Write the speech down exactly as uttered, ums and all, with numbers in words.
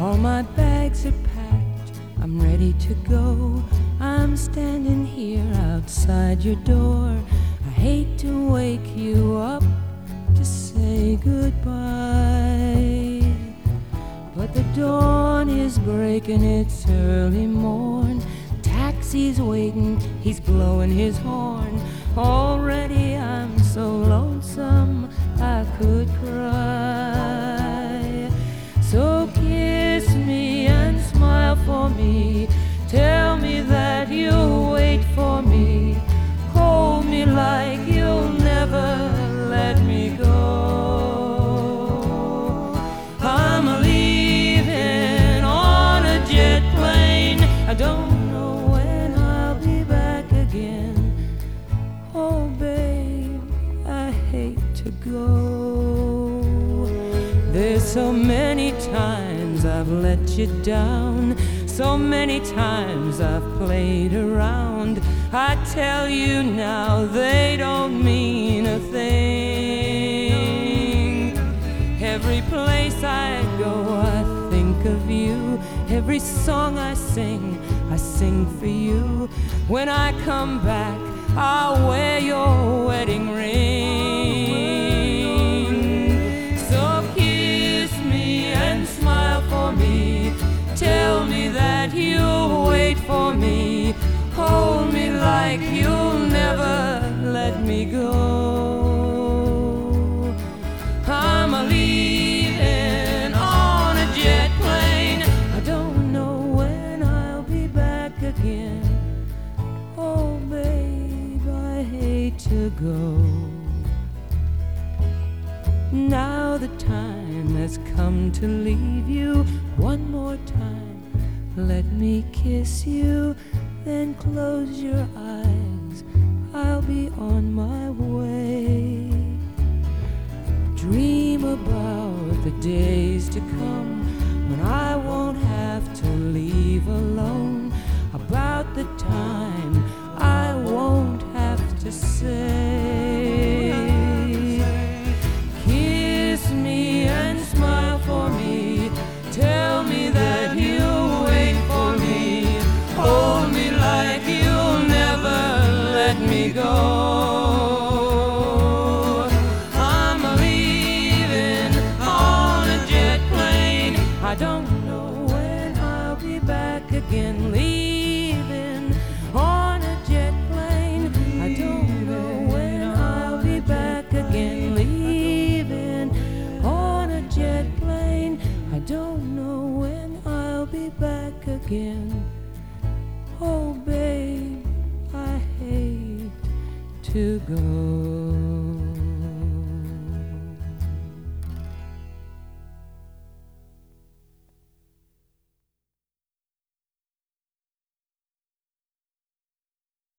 All my bags are packed, I'm ready to go. I'm standing here outside your door. I hate to wake you up to say goodbye, but the dawn is breaking, it's early morn. Taxi's waiting, he's blowing his horn. Already I'm so lonesome I could cry. So kiss me and smile for me. Tell me that you'll wait for me. Hold me like you'll never let me go. I'm leaving on a jet plane. I don't know when I'll be back again. Oh babe, I hate to go. There's so many times I've let you down, so many times I've played around. I tell you now, they don't mean a thing. Every place I go, I think of you. Every song I sing, I sing for you. When I come back, I'll wear your wedding ring. So kiss me and smile for me. Tell me that you'll wait for me. Hold me like you'll never let me go. I'm leaving on a jet plane. I don't know when I'll be back again. Oh babe, I hate to go. Now the time has come to leave you. One more time, let me kiss you, then close your eyes, I'll be on my way. Dream about the days to come when I won't have to leave alone, about the time I won't have to say. Kiss me and smile for me. Tell me that you'll wait for me. Hold me like you'll never let me go. I'm leaving on a jet plane. I don't know when I'll be back again. Leaving on a jet plane. I don't know when I'll be back again. Leaving on a jet plane. I don't know when I'll be back again. Oh babe, I hate to go.